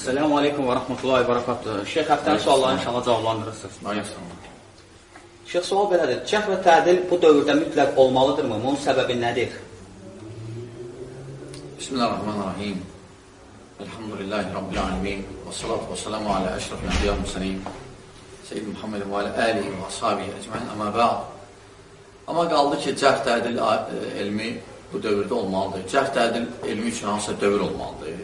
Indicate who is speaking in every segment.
Speaker 1: Esselamu aleykum və rəhmətullahi və barakatuhu. Şeyx, həftənin suallarını inşallah cavablandırırsınız. Şeyx, sual belədir. Cəhv və tədil bu dövrdə mütləq olmalıdırmı? Bunun səbəbi nədir?
Speaker 2: Bismillahirrahmanirrahim. Elhamdülillahi Rabbil alemin. Və salatu və selamu alə əşrafil ənbiya müsəllim. Seyyid Muhammedin və alə əlihi və ashabihi əcməin. Əmə bə'd. Amma qaldı ki, cəhv tədil elmi bu dövrdə olmalıdır. Cəhv tədil elmi üçün hansısa dövr olmalıdır.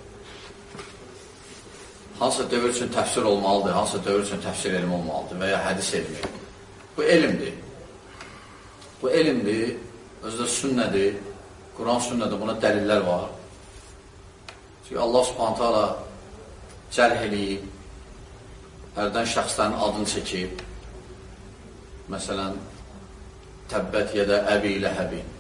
Speaker 2: Hansısa dövr üçün təfsir olmalıdır, hansısa dövr üçün təfsir elmi olmalıdır və ya hədis elmi. Bu elmdir. Bu elmdir, özü də sünnədir. Quran sünnədir, buna dəlillər var. Çünki Allah subhanətə ala cərh eləyib, ərdən şəxslərin adını çəkib, məsələn, təbbət yedə əbi ilə həbin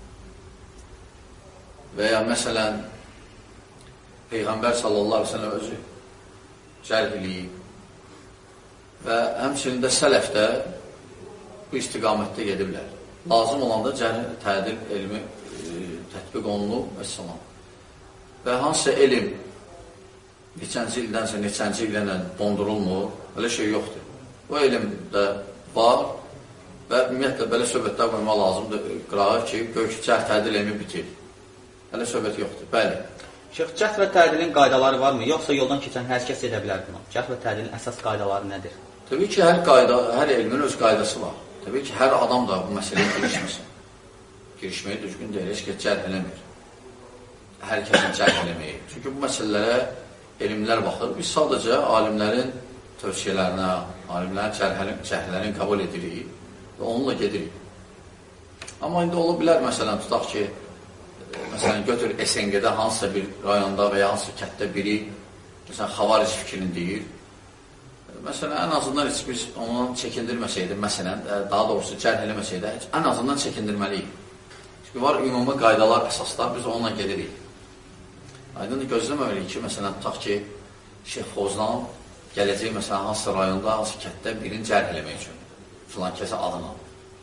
Speaker 2: və ya məsələn, Peyğəmbər sallallahu aleyhi ve sellem özü cərh eləyib və həmçinin də sələfdə bu istiqamətdə gediblər. Lazım olanda cərh, tədil elmi tətbiq olunub və salam. Və hansısa elm neçənci ildənsə neçənci illə dondurulmur, belə şey yoxdur. Bu elm də var və ümumiyyətlə belə söhbətlər qoymaq lazımdır qırağa ki, gör ki, cərh tədil elmi bitir. Belə söhbət yoxdur, bəli.
Speaker 1: Şeyx, cəhv və tədilin qaydaları varmı? Yoxsa yoldan keçən hər kəs edə bilər bunu? Cəhv və tədilin əsas qaydaları nədir?
Speaker 2: Təbii ki, hər elmin öz qaydası var. Təbii ki, hər adam da bu məsələyə girişməsin. Girişməyi düzgün deyil, heç kəs cərh eləmir. Hər kəsin cərh eləməyi. Çünki bu məsələlərə elmlər baxır. Biz sadəcə alimlərin tövsiyələrinə, alimlərin cərhlərini qəbul edirik və onunla gedirik. Amma indi ola bilər, məsələn, tutaq ki, məsələn, götür SNG-də hansısa bir rayonda və ya hansısa kətdə biri məsələn, xavaric fikrini deyir. Məsələn, ən azından heç biz ondan çəkindirməsəydi, məsələn, daha doğrusu cərh eləməsəydi, ən azından çəkindirməliyik. Çünki var ümumi qaydalar, əsaslar, biz onunla gedirik. Aydın gözləməməliyik ki, məsələn, tutaq ki, Şeyx Fozlan gələcək, məsələn, hansısa rayonda, hansısa kətdə birini cərh eləmək üçün, filan kəsə adına.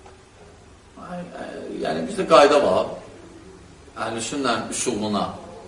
Speaker 2: Yəni, bizdə qayda var. Əhl-i-sünnənin üsuluna,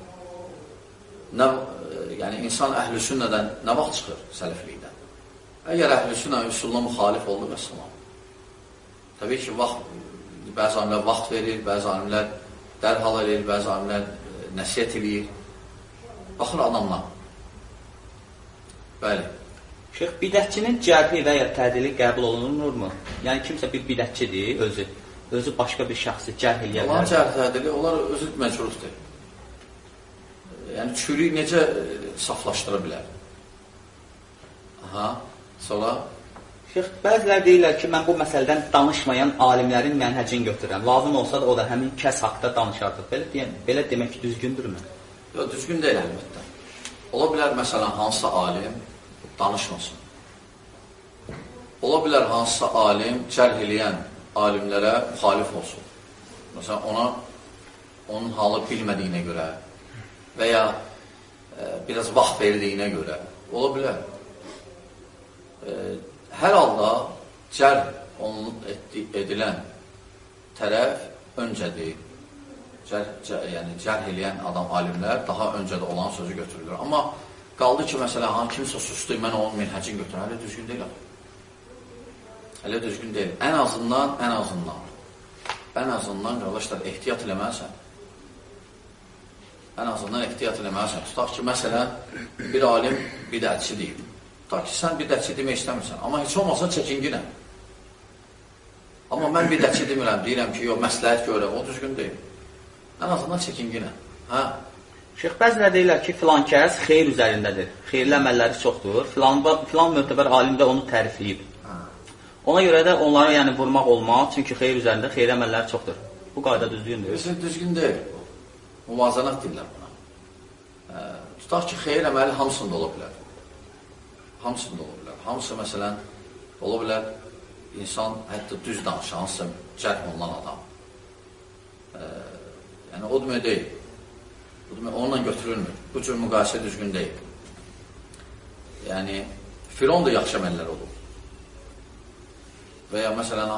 Speaker 2: yəni insan əhl-i-sünnədən nə vaxt çıxır sələflikdən? Əgər əhl-i-sünnənin üsuluna müxalif oldu və salam. Təbii ki, bəzi alimlər vaxt verir, bəzi alimlər dərhal edir, bəzi alimlər nəsiyyət edir. Baxır adamlar. Bəli.
Speaker 1: Şeyx, bidətçinin cərhi və ya tədili qəbul olunurmu? Yəni, kimsə bir bidətçidir, özü başqa bir şəxsi cərh eləyə bilər.
Speaker 2: Olan cərh tədili, onlar özü məcruhdur. Yəni, çürüyü necə saflaşdıra bilər? Aha, sonra?
Speaker 1: Şeyx, bəzilər deyirlər ki, mən bu məsələdən danışmayan alimlərin mənhəcini götürürəm. Lazım olsa da o da həmin kəs haqda danışardır. Belə demək ki, düzgündürmü?
Speaker 2: Yox, düzgün deyil əlbəttə. Ola bilər, məsələn, hansısa alim danışmasın. Ola bilər, hansısa alim cərh eləyən alimlərə müxalif olsun. Məsələn, onun halı bilmədiyinə görə və ya biraz vaxt verdiyinə görə ola bilər. Hər halda cərh edilən tərəf öncədir. Yəni, cərh eləyən adam, alimlər daha öncədə olan sözü götürülür. Amma qaldı ki, məsələn, kimsə sustu, mən onun minhəcini götürür. Hələ düzgün deyil. Hələ düzgün deyil. Ən azından, qardaşlar, ehtiyat eləməlisən. Ən azından ehtiyat eləməlisən. Tutaq ki, məsələn, bir alim bidətçi deyib. Tutaq ki, sən bidətçi demək istəmirsən. Amma heç olmasa çəkinginəm. Amma mən bidətçi demirəm, deyirəm ki, yox, məsləhət görürəm, o düzgün deyil. Ən azından çəkinginəm. Hə?
Speaker 1: Şeyx, bəzilər deyirlər ki, filan kəs xeyr üzərindədir. Xeyirli əməlləri çoxdur. Filan möhtəbər alim də onu tərifləyib. Ona görə də onlara yəni vurmaq olmaz, çünki xeyir üzərində xeyir əməlləri çoxdur. Bu qayda düzgündür.
Speaker 2: Düzgün deyil. Muvazanat deyirlər buna. Tutaq ki, xeyir əməli hamısında ola bilər. Hamısında ola bilər. Hamısı, məsələn, ola bilər insan hətta düz danışır, hansısa cərh olunan adam. Yəni, o demək deyil. Onunla götürülmür. Bu cür müqayisə düzgün deyil. Yəni, Firon da yaxşı əməllər olur. Və ya məsələn,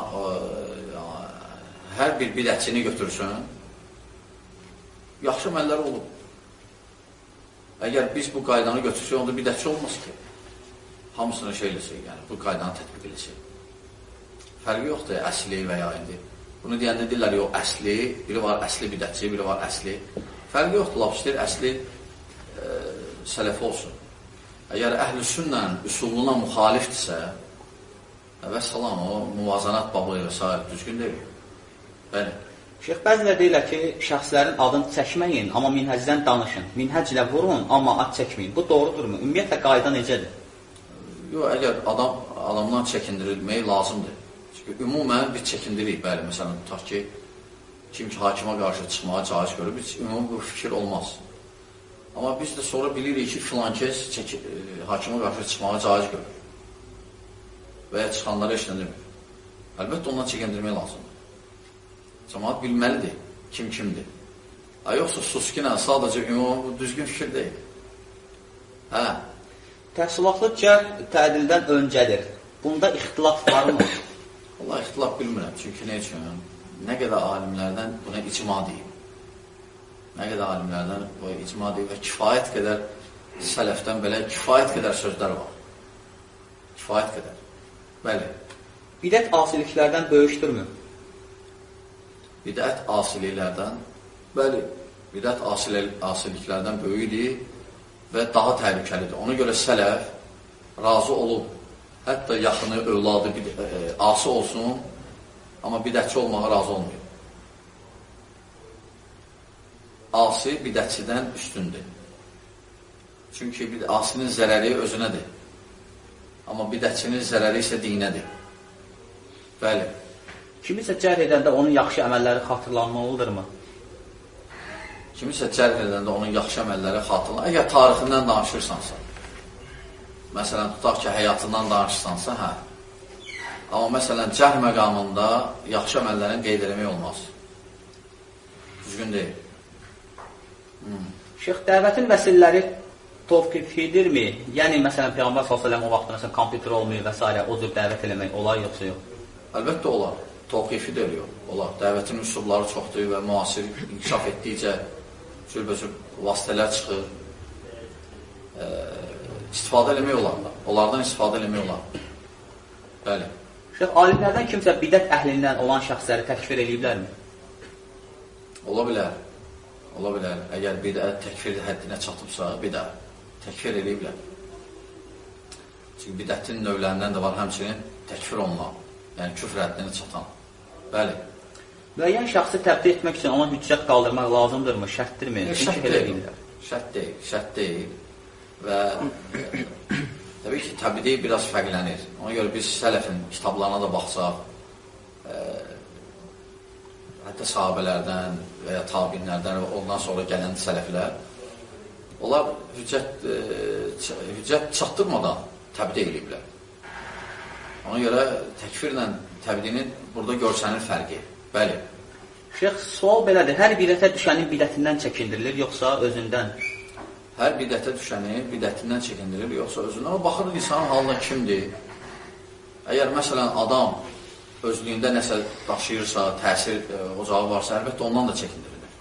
Speaker 2: hər bir bidətçini götürsün, yaxşı əməlləri olub. Əgər biz bu qaydanı götürsək, onda bidətçi olmaz ki. Hamısını şey eləsək, yəni bu qaydanı tətbiq eləsək. Fərqi yoxdur, əsli və ya indi. Bunu deyəndə deyirlər, yox, əsli, biri var əsli bidətçi, biri var əsli. Fərqi yoxdur, laf istəyir, əsli sələfi olsun. Əgər əhl-i sünnənin üsuluna müxalifdirsə, vəssalam, o muvazanat babı və s. düzgün deyil. Bəli.
Speaker 1: Şeyx, bəzilər deyirlər ki, şəxslərin adını çəkməyin, amma minhəcdən danışın. Minhəc ilə vurun, amma ad çəkməyin. Bu doğrudurmu? Ümumiyyətlə, qayda necədir?
Speaker 2: Yox, əgər adamdan çəkindirilmək lazımdır. Çünki ümumən biz çəkindiririk, bəli, məsələn, tutaq ki, kim ki, hakimə qarşı çıxmağa caiz görür, biz ümumi bu fikir olmaz. Amma biz də sonra bilirik ki, filan kəs hakimə qarşı çıxmağa caiz görür. Və ya çıxanlara heç nə demir. Əlbəttə, ondan çəkindirmək lazımdır. Cəmaat bilməlidir, kim kimdir. Yoxsa suskinə, sadəcə ümumi bu düzgün fikir deyil. Hə?
Speaker 1: Təhsilatlı cəhd tədildən öncədir. Bunda ixtilaf varmı?
Speaker 2: Allah ixtilaf bilmirəm. Çünki nə üçün? Nə qədər alimlərdən buna icma deyib. Nə qədər alimlərdən bu icma deyib və kifayət qədər sələfdən belə kifayət qədər sözlər var. Kifayət qədər. Bəli.
Speaker 1: Bidət asiliklərdən böyükdürmü?
Speaker 2: Bidət asiliklərdən, bəli, bidət asiliklərdən böyükdir və daha təhlükəlidir. Ona görə sələf razı olub, hətta yaxını, övladı asi olsun, amma bidətçi olmağa razı olmuyor. Asi bidətçidən üstündür. Çünki asinin zərəri özünədir. Amma bidətçinin zərəri isə dinədir. Bəli.
Speaker 1: Kimisə cərh edəndə onun yaxşı əməlləri xatırlanmalıdırmı?
Speaker 2: Kimisə cərh edəndə onun yaxşı əməlləri xatırlanmalıdır. Əgər tarixindən danışırsansa, məsələn, tutaq ki, həyatından danışırsansa, hə. Amma məsələn, cərh məqamında yaxşı əməllərin qeyd eləmək olmaz. Düzgün deyil.
Speaker 1: Şeyx, dəvətin vəsilələri tovqifidirmi? Yəni, məsələn, Peyğəmbər s.ə.v o vaxtda məsələn, kompüter olmayır və s. o cür dəvət eləmək olar, yoxsa yox?
Speaker 2: Əlbəttə olar. Tovqifi də yox. Olar. Dəvətin üsulları çoxdur və müasir inkişaf etdikcə cürbəcür vasitələr çıxır. İstifadə eləmək olar. Onlardan istifadə eləmək olar. Bəli.
Speaker 1: Şeyx, alimlərdən kimsə bidət əhlindən olan şəxsləri təkfir ediblərmi?
Speaker 2: Ola bilər. Ola bilər. Əgər bidət təkfir həddinə çatıbsa, bidət təkfir ediblər. Çünki bidətin növlərindən də var həmçinin təkfir olunan, yəni küfr həddinə çatan. Bəli.
Speaker 1: Müəyyən şəxsi təbdir etmək üçün ona hüccət qaldırmaq lazımdırmı? Şərtdirmi?
Speaker 2: Şərt deyil. Şərt deyil. Şərt deyil. Və təbii ki, təbdi biraz fərqlənir. Ona görə biz sələfin kitablarına da baxsaq, hətta sahabələrdən və ya tabinlərdən və ondan sonra gələn sələflər, onlar hüccət çatdırmadan təbdi ediblər. Ona görə təkfirlə təbdinin burada görsənir fərqi. Bəli.
Speaker 1: Şeyx, sual belədir. Hər bidətə düşənin bidətindən çəkindirilir, yoxsa özündən?
Speaker 2: Hər bidətə düşəni bidətindən çəkindirilir, yoxsa özündən. Ama baxır insanın halına kimdir? Əgər məsələn adam özlüyündə nəsə daşıyırsa, təsir ocağı varsa, əlbəttə ondan da çəkindirilir.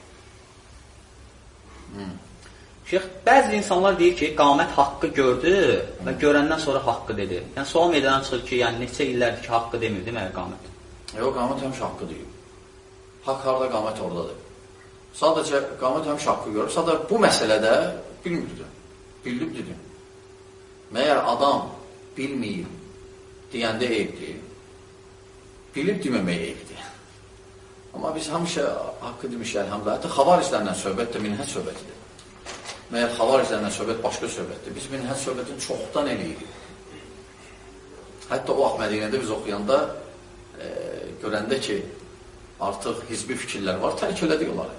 Speaker 1: Şeyx, bəzi insanlar deyir ki, qamət haqqı gördü və görəndən sonra haqqı dedi. Yəni, sual meydana çıxır ki, yəni neçə illərdir ki, haqqı demir, demə qamət?
Speaker 2: Yox, qamət həmişə haqqı deyil. Haqq harada, qamət oradadır. Sadəcə qamət həmişə haqqı görür. Sadəcə bu məsələdə bilmirdi. Bilib dedim. Məyər adam bilməyib deyəndə eyibdir. Bilib deməmək eyibdir. Amma biz həmişə haqqı demişik, əlhamdülillah. Hətta xavariclərlə söhbət də minhəc söhbətidir. Məyər xavariclərlə söhbət başqa söhbətdir. Biz minhəc söhbətini çoxdan eləyirik. Hətta o Mədinədə biz oxuyanda görəndə ki, artıq hizbi fikirlər var, tərk elədik onları.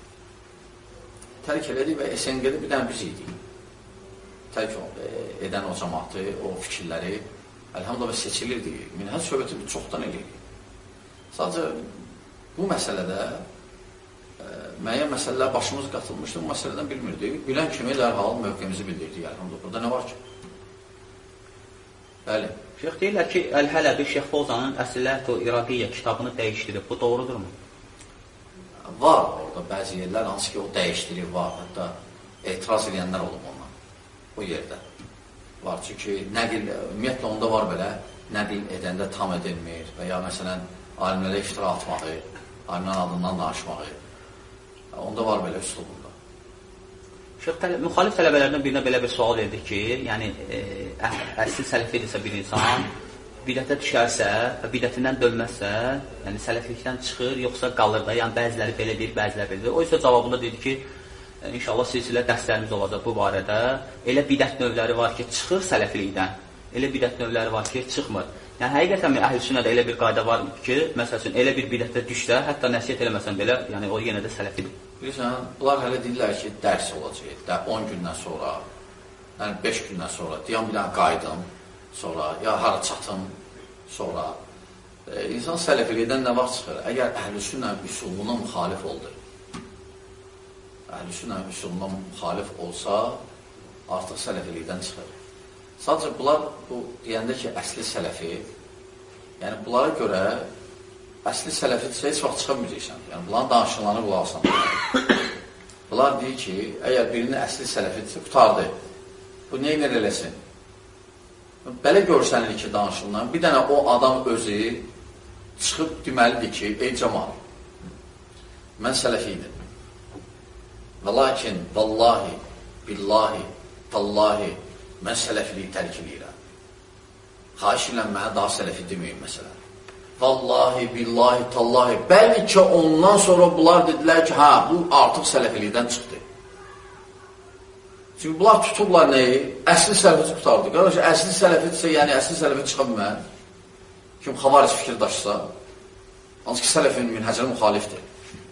Speaker 2: Tərk elədik və SNG-də bir dənə biz idik. Tərk edən o cəmatı, o fikirləri, əlhamdülillah seçilirdik. Minhəc söhbəti biz çoxdan eləyirik. Sadəcə bu məsələdə müəyyən məsələlər başımız qatılmışdı, bu məsələdən bilmirdik. Bilən kimi dərhal mövqemizi bildirdik, əlhamdülillah. Burada nə var ki? Bəli.
Speaker 1: Şeyx, deyirlər ki, Əl-Hələbi Şeyx Fozanın Əsilət-ü İraqiyyə kitabını dəyişdirib. Bu doğrudurmu?
Speaker 2: Var orada bəzi yerlər, hansı ki o dəyişdirib var. Hətta etiraz edənlər olub ondan, o yerdə. Var, çünki nəqil, ümumiyyətlə onda var belə, nəqil edəndə tam edilmir və ya məsələn, alimlərə iftira atmağı, alimlərin adından danışmağı, onda var belə üslubunda.
Speaker 1: Müxalif tələbələrdən birinə belə bir sual verdik ki, yəni əsli sələfi edirsə bir insan, bidətə düşərsə və bidətindən dönməzsə, yəni sələfilikdən çıxır, yoxsa qalır da, yəni bəziləri belə deyir, bəziləri belə deyir. O isə cavabında dedi ki, inşallah silsilə dərslərimiz olacaq bu barədə. Elə bidət növləri var ki, çıxır sələfilikdən, elə bidət növləri var ki, çıxmır. Yəni, həqiqətən mi, əhl-i sünnədə elə bir qayda var ki, məsəl üçün, elə bir bidətə düşsə, hətta nəsiyyət eləməsən belə, yəni o yenə də sələfidir.
Speaker 2: Bilirsən, bunlar hələ deyirlər ki, dərs olacaq, 10 gündən sonra, yəni 5 gündən sonra, deyəm bir dənə qaydım, sonra, ya hara çatım, sonra. İnsan sələfilikdən nə vaxt çıxır? Əgər əhl-i sünnə üsuluna müxalif oldu, əhl-i sünnə üsuluna müxalif olsa, artıq sələfilikdən çıxır. Sadəcə, bunlar bu deyəndə ki, əsli sələfi, yəni bunlara görə əsli sələfidirsə heç vaxt çıxamayacaqsan. Yəni, bunların danışıqlarını qulaq asam. Bunlar deyir ki, əgər birinin əsli sələfidirsə, qutardı. Bu neyin eləsin? Belə görsənir ki, danışıqlarını, bir dənə o adam özü çıxıb deməlidir ki, ey cəmal, mən sələfi idim. Və lakin, vallahi, billahi, tallahi, mən sələfiliyi tərk edirəm. Xahiş edirəm, mənə daha sələfi deməyin məsələn. Vallahi, billahi, tallahi. Bəlkə ondan sonra bunlar dedilər ki, hə, bu artıq sələfilikdən çıxdı. Çünki bunlar tutublar nəyi? Əsli sələfi tutardı. Qardaş, əsli sələfidirsə, yəni əsli sələfi çıxa bilmər. Kim xavaric fikir daşısa, hansı ki, sələfin minhəcələ müxalifdir.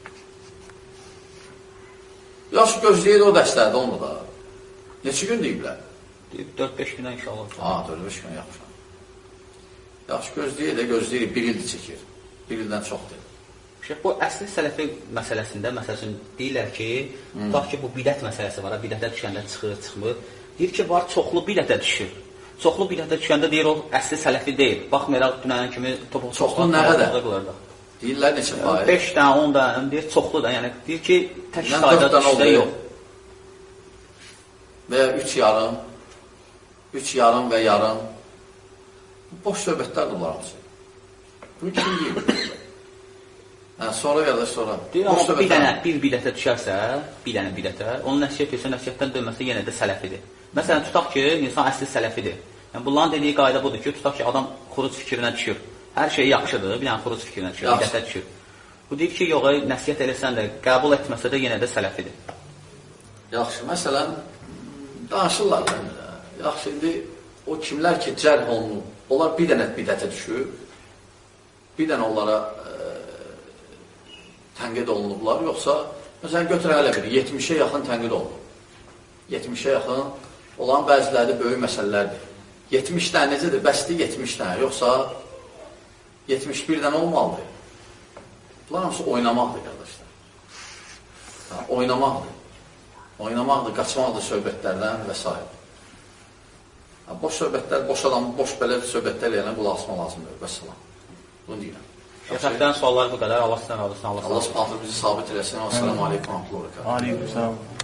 Speaker 2: Yaxşı, gözləyir o dəstədə onu da. Neçə gün deyiblər?
Speaker 1: 4-5 günə inşallah.
Speaker 2: Ha, 4-5 günə yaxşı. Yaxşı, gözləyir, bir ildir çəkir. Bir ildən çoxdur.
Speaker 1: Bu əsli sələfi məsələsində, məsələn, deyirlər ki, tutaq ki, bu bidət məsələsi var, bidətə düşəndə çıxır, çıxmır. Deyir ki, var, çoxlu bidətə düşür. Çoxlu bidətə düşəndə deyir, o əsli sələfi deyil. Baxmayaraq, dünənin kimi topuq
Speaker 2: çoxlu nə qədər? Deyirlər neçə faiz?
Speaker 1: 5 dənə, 10 dənə, deyir, çoxlu da. Yəni, deyir ki, tək sayda düşdə yox.
Speaker 2: Və ya 3 yarım, 3 yarım və yarım. Boş söhbətlərdir bunlar hamısı. Bunu kim deyir? Hə, sonra ya da sonra.
Speaker 1: Deyir, amma bir dənə, bir bidətə düşərsə, bir dənə bidətə, onun nəsiyyət etsə, nəsiyyətdən dönməsə yenə də sələfidir. Məsələn, tutaq ki, insan əsli sələfidir. Yəni, bunların dediyi qayda budur ki, tutaq ki, adam xuruc fikrinə düşür. Hər şey yaxşıdır, bir dənə xuruc fikrinə düşür, bidətə düşür. Bu deyir ki, yox, nəsiyyət eləsən də, qəbul etməsə də yenə də sələfidir.
Speaker 2: Yaxşı, məsələn, danışırlar. Yaxşı, indi o kimlər ki, cərh olunub, onlar bir dənə bidətə düşür, bir dənə onlara tənqid olunublar, yoxsa, məsələn, götür hələ bir, 70-ə yaxın tənqid olunub. 70-ə yaxın olan bəziləri böyük məsələlərdir. 70 dənə necədir? Bəsdir 70 dənə, yoxsa 71 dənə olmalıdır. Bunlar hamısı oynamaqdır, qardaşlar. Oynamaqdır. Oynamaqdır, qaçmaqdır söhbətlərdən və s. Boş söhbətlər, boş adam, boş belə söhbətlər eləyənə qulaq asma lazımdır. Vəssalam. Bunu deyirəm.
Speaker 1: Şəxsdən suallar bu qədər. Allah sizdən razı olsun.
Speaker 2: Allah subhanahu bizi sabit eləsin. Assalamu aleykum.
Speaker 3: Aleyküm selam.